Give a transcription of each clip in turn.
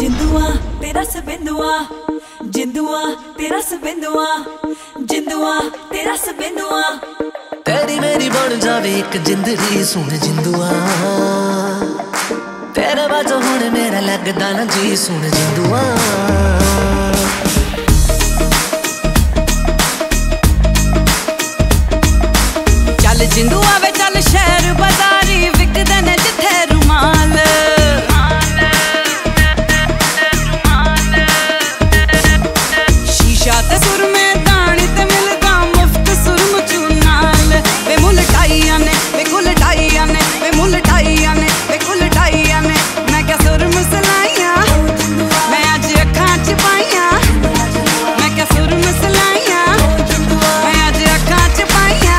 जिंदुआ तेरा सबिंदुआ, जिंदुआ तेरा सबिंदुआ, जिंदुआ तेरा सबिंदुआ। तेरी मेरी बन जावे एक जिंदगी सुन जिंदुआ, तेरे बाजो हुण मेरा लगदा ना जी सुन जिंदुआ। चल जिंदुआ वे चल शहर बाजारी विकदे ने जिथे रुमाल, शीशा ते सुरमे दानी ते मिलदा मुफ्त सुरमचू नाल। वे मुलटाइया ने वे कुलटाइया ने वे मुलटाइया ने वे कुलटाइया ने, मैं क्या सुरम सलाइया मैं अज अखां च पाइया, मैं क्या सुरम सलाइया मैं अज अखां च पाइया।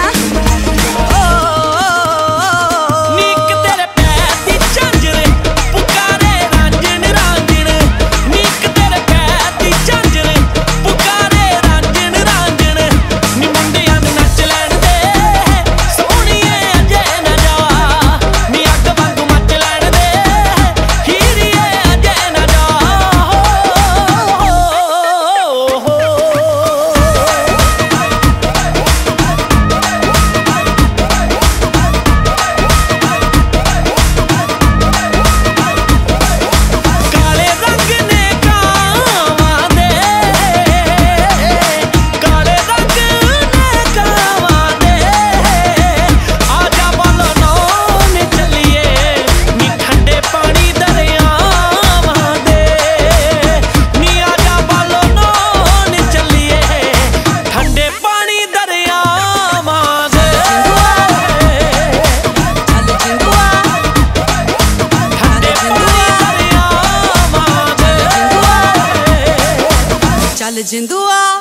चल जिंदुआ।